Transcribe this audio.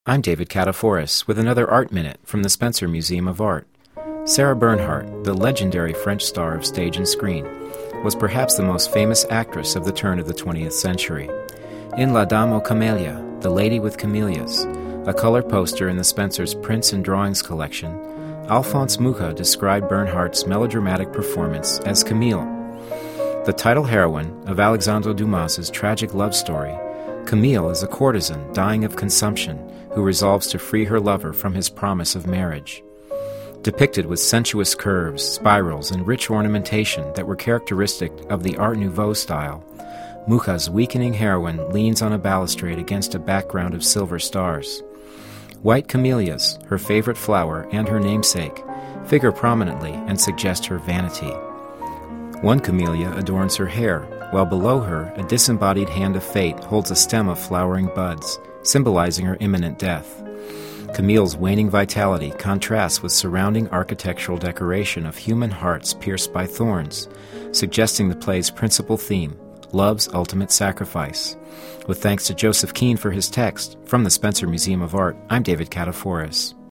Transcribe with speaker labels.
Speaker 1: I'm David Cataforis with another Art Minute from the Spencer Museum of Art. Sarah Bernhardt, the legendary French star of stage and screen, was perhaps the most famous actress of the turn of the 20th century. In La Dame aux Camélias, The Lady with Camellias, a color poster in the Spencer's Prints and Drawings collection, Alphonse Mucha described Bernhardt's melodramatic performance as Camille. The title heroine of Alexandre Dumas's tragic love story, Camille is a courtesan dying of consumption who resolves to free her lover from his promise of marriage. Depicted with sensuous curves, spirals, and rich ornamentation that were characteristic of the Art Nouveau style, Mucha's weakening heroine leans on a balustrade against a background of silver stars. White camellias, her favorite flower and her namesake, figure prominently and suggest her vanity. One camellia adorns her hair, while below her a disembodied hand of fate holds a stem of flowering buds, symbolizing her imminent death. Camille's waning vitality contrasts with surrounding architectural decoration of human hearts pierced by thorns, suggesting the play's principal theme, love's ultimate sacrifice. With thanks to Joseph Keane for his text, from the Spencer Museum of Art, I'm David Cataforis.